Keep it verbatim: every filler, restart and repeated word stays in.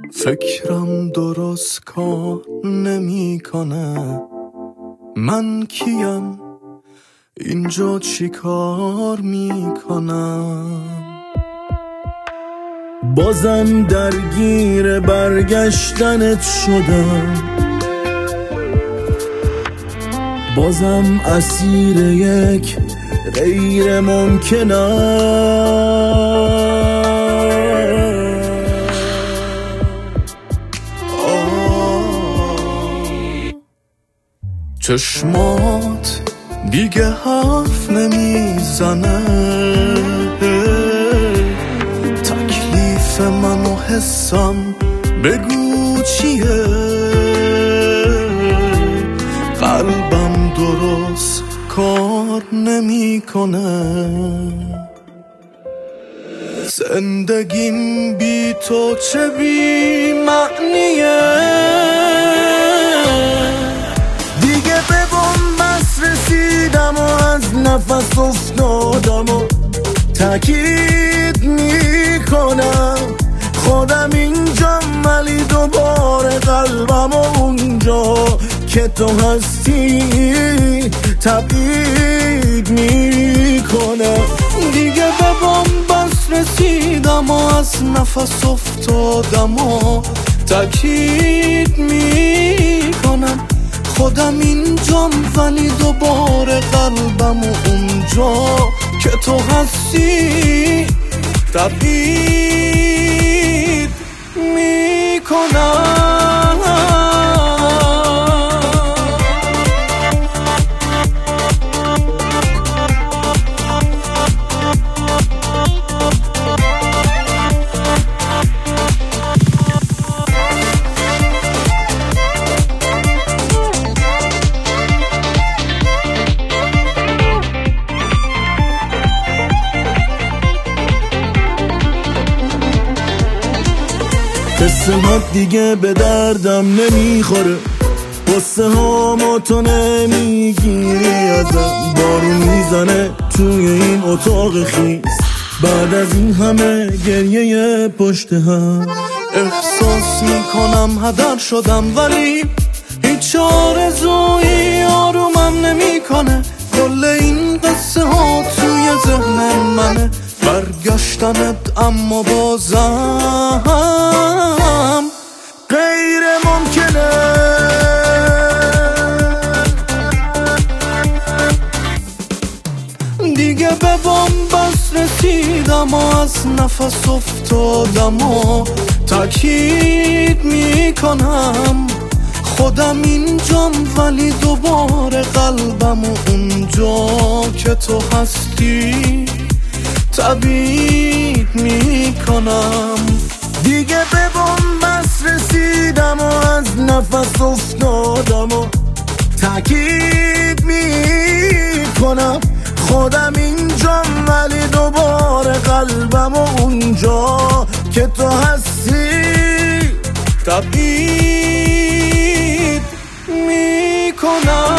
فکرم درست کار نمی کنه، من کیم اینجا چی کار می کنم؟ بازم درگیر برگشتنت شدم، بازم اسیر یک غیر ممکنم. چشمات دیگه حرف نمیزنه، تکلیف من و حسم بگو چیه؟ قلبم درست کار نمیکنه، زندگیم بی تو چه بی معنیه. رسیدم و از نفس افتادم و تأکید میکنم خودم اینجا، ولی دوباره قلبم و اونجا که تو هستی تبعید میکنم. دیگه به بنبست رسیدم و از نفس افتادم و تأکید میکنم خودم اینجام، ولی دوباره قلبم و اونجا که تو هستی تبعید میکنم. قصه ها دیگه به دردم نمیخوره، قصه ها ما تو نمیگیری ازم. بارون میزنه توی این اتاق خیس، بعد از این همه گریه پشت هم. احساس میکنم هدر شدم، ولی هیچ آرزویی آرومم نمیکنه. کل این قصه ها توی ذهن منه، برگشتنت اما بازم غیر ممکنه. دیگه به بنبست رسیدم و از نفس افتادم و تأکید میکنم خودم اینجام، ولی دوباره قلبم و اونجا که تو هستی تبعید میکنم. دیگه به بنبست رسیدم و از نفس افتادم و تأکید میکنم خودم اینجام، ولی دوباره قلبم و اونجا که تو هستی تبعید میکنم.